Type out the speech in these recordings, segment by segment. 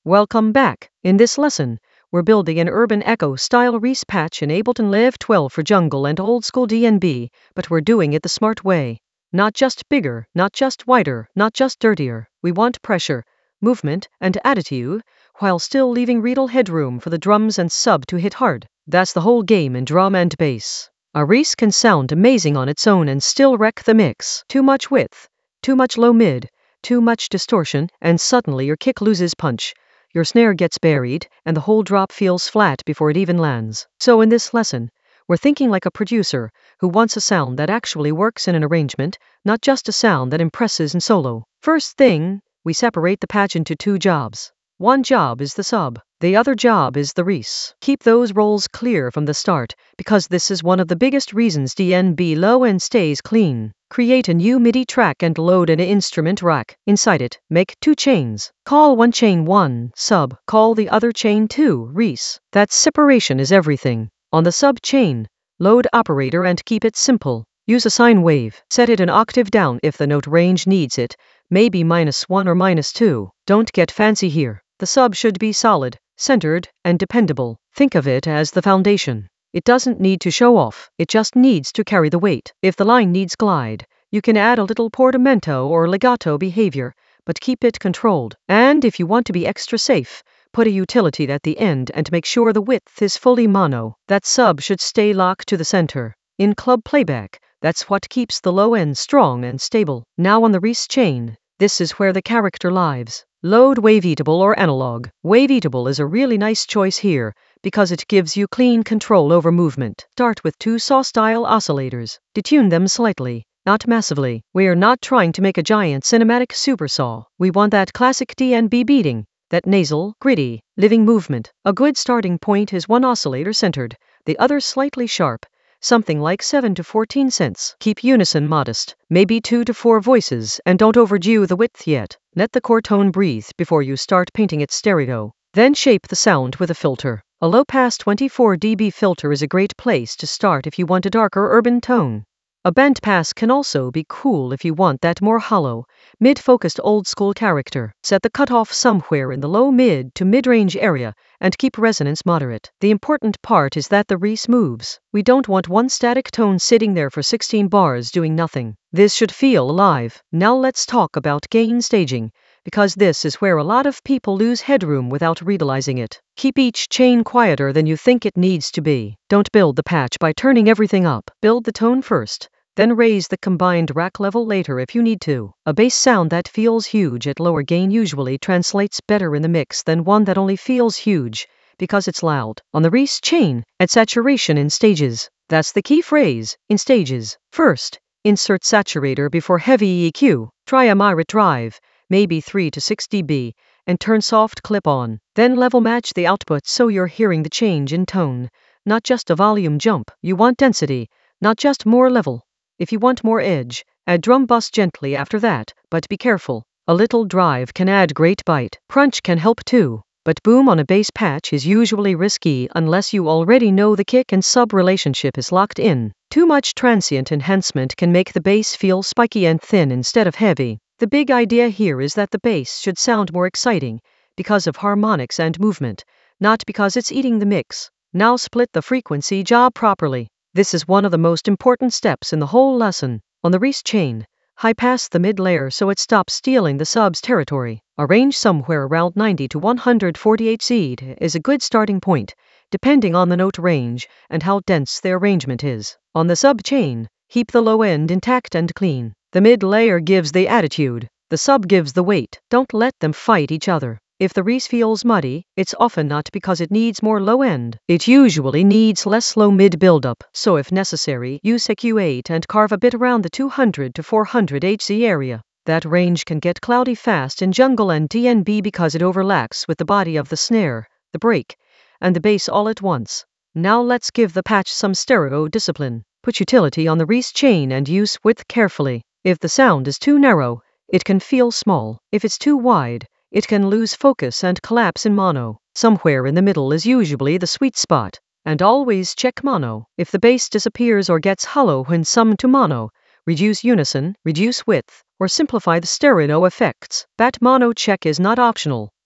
Welcome back. In this lesson, we're building an urban echo-style Reese patch in Ableton Live 12 for jungle and old-school DnB, but we're doing it the smart way. Not just bigger, not just wider, not just dirtier. We want pressure, movement, and attitude, while still leaving real headroom for the drums and sub to hit hard. That's the whole game in drum and bass. A Reese can sound amazing on its own and still wreck the mix. Too much width, too much low mid, too much distortion, and suddenly your kick loses punch. Your snare gets buried, and the whole drop feels flat before it even lands. So in this lesson, we're thinking like a producer who wants a sound that actually works in an arrangement, not just a sound that impresses in solo. First thing, we separate the patch into two jobs. One job is the sub, the other job is the Reese. Keep those roles clear from the start, because this is one of the biggest reasons DnB low end stays clean. Create a new MIDI track and load an instrument rack. Inside it, make two chains. Call one chain 1, sub. Call the other chain 2, Reese. That separation is everything. On the sub chain, load operator and keep it simple. Use a sine wave. Set it an octave down if the note range needs it, maybe -1 or -2. Don't get fancy here. The sub should be solid, centered, and dependable. Think of it as the foundation. It doesn't need to show off, it just needs to carry the weight. If the line needs glide, you can add a little portamento or legato behavior, but keep it controlled. And if you want to be extra safe, put a utility at the end and make sure the width is fully mono. That sub should stay locked to the center. In club playback, that's what keeps the low end strong and stable. Now on the Reese chain, this is where the character lives. Load waveatable or analog. Waveatable is a really nice choice here, because it gives you clean control over movement. Start with two saw-style oscillators. Detune them slightly, not massively. We are not trying to make a giant cinematic super saw. We want that classic DnB beating, that nasal, gritty, living movement. A good starting point is one oscillator centered, the other slightly sharp, something like 7 to 14 cents. Keep unison modest, maybe 2 to 4 voices, and don't overdo the width yet. Let the core tone breathe before you start painting it stereo. Then shape the sound with a filter. A low-pass 24 dB filter is a great place to start if you want a darker urban tone. A bandpass can also be cool if you want that more hollow, mid-focused old-school character. Set the cutoff somewhere in the low-mid to mid-range area and keep resonance moderate. The important part is that the Reese moves. We don't want one static tone sitting there for 16 bars doing nothing. This should feel alive. Now let's talk about gain staging, because this is where a lot of people lose headroom without realizing it. Keep each chain quieter than you think it needs to be. Don't build the patch by turning everything up. Build the tone first, then raise the combined rack level later if you need to. A bass sound that feels huge at lower gain usually translates better in the mix than one that only feels huge because it's loud. On the Reese chain, add saturation in stages. That's the key phrase, in stages. First, insert saturator before heavy EQ. Try a moderate drive, maybe 3 to 6 dB, and turn soft clip on. Then level match the output so you're hearing the change in tone, not just a volume jump. You want density, not just more level. If you want more edge, add drum bus gently after that, but be careful. A little drive can add great bite. Crunch can help too, but boom on a bass patch is usually risky unless you already know the kick and sub relationship is locked in. Too much transient enhancement can make the bass feel spiky and thin instead of heavy. The big idea here is that the bass should sound more exciting because of harmonics and movement, not because it's eating the mix. Now split the frequency job properly. This is one of the most important steps in the whole lesson. On the Reese chain, high pass the mid layer so it stops stealing the sub's territory. A range somewhere around 90 to 148 Hz is a good starting point, depending on the note range and how dense the arrangement is. On the sub chain, keep the low end intact and clean. The mid layer gives the attitude, the sub gives the weight. Don't let them fight each other. If the Reese feels muddy, it's often not because it needs more low end. It usually needs less low mid buildup. So if necessary, use EQ8 and carve a bit around the 200 to 400 Hz area. That range can get cloudy fast in jungle and DnB because it overlaps with the body of the snare, the break, and the bass all at once. Now let's give the patch some stereo discipline. Put utility on the Reese chain and use width carefully. If the sound is too narrow, it can feel small. If it's too wide, it can lose focus and collapse in mono. Somewhere in the middle is usually the sweet spot. And always check mono. If the bass disappears or gets hollow when summed to mono, reduce unison, reduce width, or simplify the stereo effects. That mono check is not optional.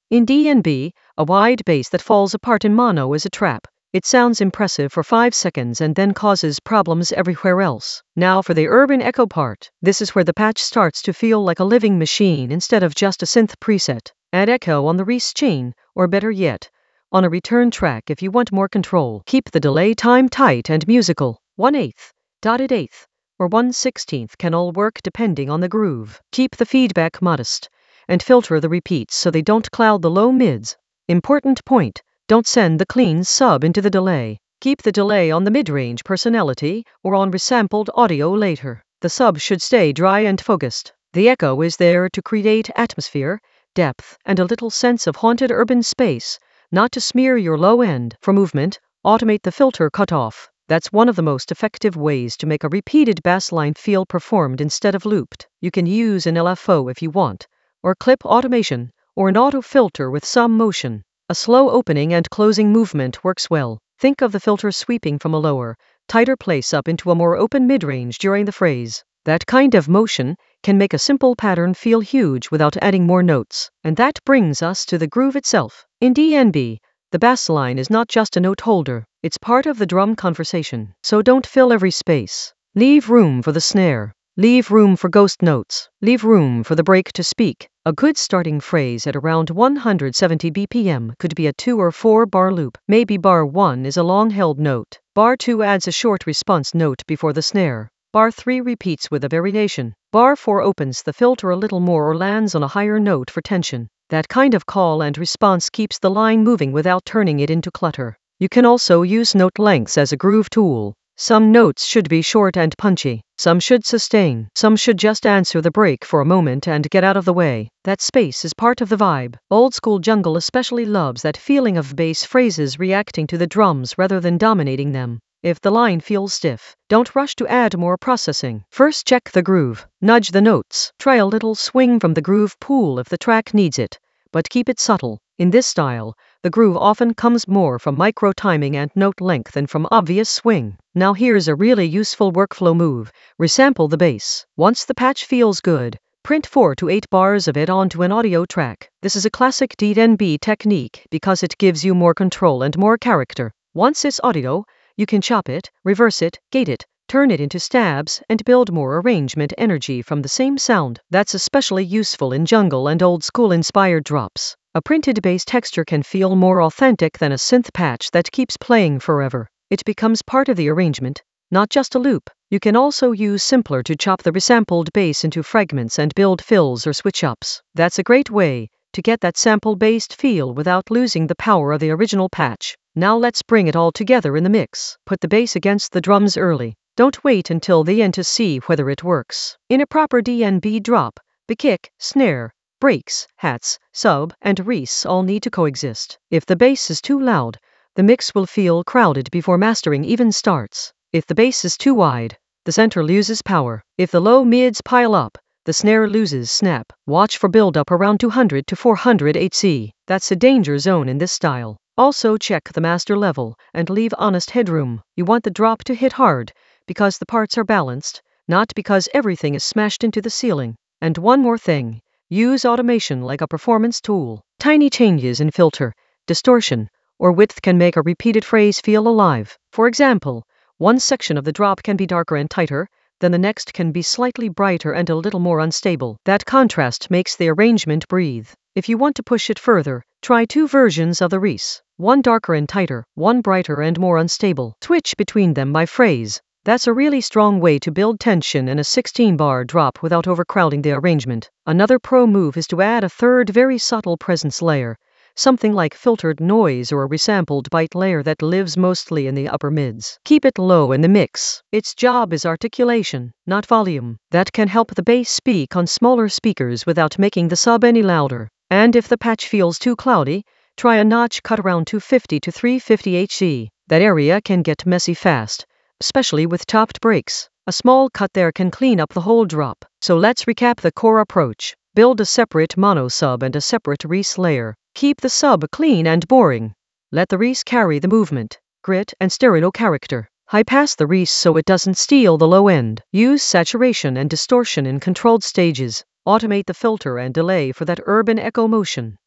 In DNB, a wide bass that falls apart in mono is a trap. It sounds impressive for 5 seconds and then causes problems everywhere else. Now for the urban echo part. This is where the patch starts to feel like a living machine instead of just a synth preset. Add echo on the Reese chain, or better yet, on a return track if you want more control. Keep the delay time tight and musical. 1/8, dotted eighth, or 1/16 can all work depending on the groove. Keep the feedback modest, and filter the repeats so they don't cloud the low mids. Important point. Don't send the clean sub into the delay. Keep the delay on the mid-range personality or on resampled audio later. The sub should stay dry and focused. The echo is there to create atmosphere, depth, and a little sense of haunted urban space, not to smear your low end. For movement, automate the filter cutoff. That's one of the most effective ways to make a repeated bass line feel performed instead of looped. You can use an LFO if you want, or clip automation, or an auto filter with some motion. A slow opening and closing movement works well. Think of the filter sweeping from a lower, tighter place up into a more open mid-range during the phrase. That kind of motion can make a simple pattern feel huge without adding more notes. And that brings us to the groove itself. In DNB, the bass line is not just a note holder, it's part of the drum conversation. So don't fill every space. Leave room for the snare. Leave room for ghost notes. Leave room for the break to speak. A good starting phrase at around 170 BPM could be a 2 or 4 bar loop. Maybe bar 1 is a long-held note. Bar 2 adds a short response note before the snare. Bar 3 repeats with a variation. Bar 4 opens the filter a little more or lands on a higher note for tension. That kind of call and response keeps the line moving without turning it into clutter. You can also use note lengths as a groove tool. Some notes should be short and punchy. Some should sustain. Some should just answer the break for a moment and get out of the way. That space is part of the vibe. Old school jungle especially loves that feeling of bass phrases reacting to the drums rather than dominating them. If the line feels stiff, don't rush to add more processing. First check the groove. Nudge the notes. Try a little swing from the groove pool if the track needs it, but keep it subtle. In this style, the groove often comes more from micro timing and note length than from obvious swing. Now here's a really useful workflow move. Resample the bass. Once the patch feels good, print 4 to 8 bars of it onto an audio track. This is a classic DNB technique because it gives you more control and more character. Once it's audio, you can chop it, reverse it, gate it, turn it into stabs, and build more arrangement energy from the same sound. That's especially useful in jungle and old school inspired drops. A printed bass texture can feel more authentic than a synth patch that keeps playing forever. It becomes part of the arrangement, not just a loop. You can also use simpler to chop the resampled bass into fragments and build fills or switch-ups. That's a great way to get that sample-based feel without losing the power of the original patch. Now let's bring it all together in the mix. Put the bass against the drums early. Don't wait until the end to see whether it works. In a proper DNB drop, the kick, snare, breaks, hats, sub, and Reese all need to coexist. If the bass is too loud, the mix will feel crowded before mastering even starts. If the bass is too wide, the center loses power. If the low mids pile up, the snare loses snap. Watch for build-up around 200 to 400 HC. That's a danger zone in this style. Also check the master level and leave honest headroom. You want the drop to hit hard because the parts are balanced, not because everything is smashed into the ceiling. And one more thing. Use automation like a performance tool. Tiny changes in filter, distortion, or width can make a repeated phrase feel alive. For example, one section of the drop can be darker and tighter, then the next can be slightly brighter and a little more unstable. That contrast makes the arrangement breathe. If you want to push it further, try 2 versions of the Reese. One darker and tighter, one brighter and more unstable. Switch between them by phrase. That's a really strong way to build tension in a 16-bar drop without overcrowding the arrangement. Another pro move is to add a third very subtle presence layer, something like filtered noise or a resampled bite layer that lives mostly in the upper mids. Keep it low in the mix. Its job is articulation, not volume. That can help the bass speak on smaller speakers without making the sub any louder. And if the patch feels too cloudy, try a notch cut around 250 to 350 HC. That area can get messy fast, especially with chopped breaks. A small cut there can clean up the whole drop. So let's recap the core approach. Build a separate mono sub and a separate Reese layer. Keep the sub clean and boring. Let the Reese carry the movement, grit, and stereo character. High pass the Reese so it doesn't steal the low end. Use saturation and distortion in controlled stages. Automate the filter and delay for that urban echo motion.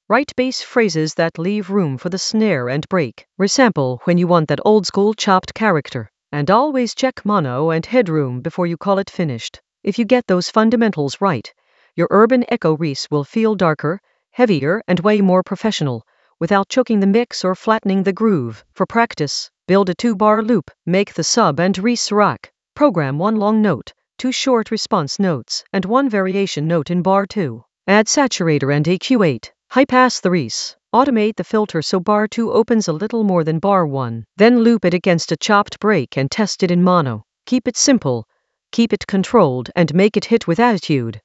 Write bass phrases that leave room for the snare and break. Resample when you want that old school chopped character. And always check mono and headroom before you call it finished. If you get those fundamentals right, your urban echo res will feel darker, heavier, and way more professional, without choking the mix or flattening the groove. For practice, build a 2-bar loop, make the sub and res rack. Program 1 long note, 2 short response notes, and 1 variation note in bar 2. Add saturator and EQ8. High pass the res. Automate the filter so bar 2 opens a little more than bar 1. Then loop it against a chopped break and test it in mono. Keep it simple, keep it controlled, and make it hit with attitude.